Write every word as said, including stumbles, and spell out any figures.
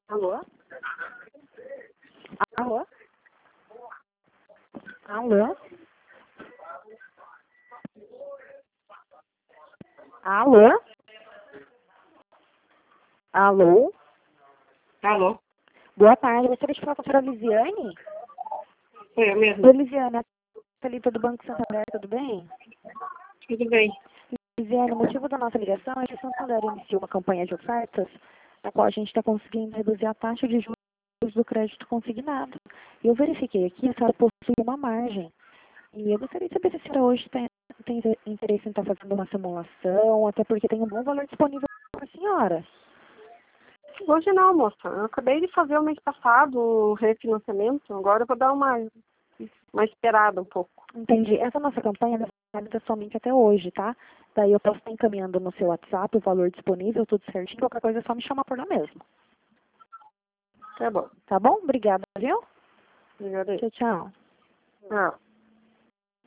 Alô? Alô? Alô? Alô? Alô? Alô? Boa tarde, gostaria de falar com a senhora Lisiane? Foi eu Oi, mesmo. Lisiane, a Felipe do Banco Santander, tudo bem? Tudo bem. Lisiane, o motivo da nossa ligação é que o Santander iniciou uma campanha de ofertas na qual a gente está conseguindo reduzir a taxa de juros do crédito consignado. E eu verifiquei aqui, a senhora possui uma margem. E eu gostaria de saber se a senhora hoje tem, tem interesse em estar fazendo uma simulação, até porque tem um bom valor disponível para a senhora. Hoje não, moça. Eu acabei de fazer o mês passado um refinanciamento. Agora eu vou dar uma, uma esperada um pouco. Entendi. Essa nossa campanha é válida somente até hoje, tá? Daí eu posso estar encaminhando no seu WhatsApp o valor disponível, tudo certinho. Qualquer coisa é só me chamar por lá mesmo. Tá bom. Tá bom? Obrigada, viu? Obrigada aí. Tchau, tchau. Tchau.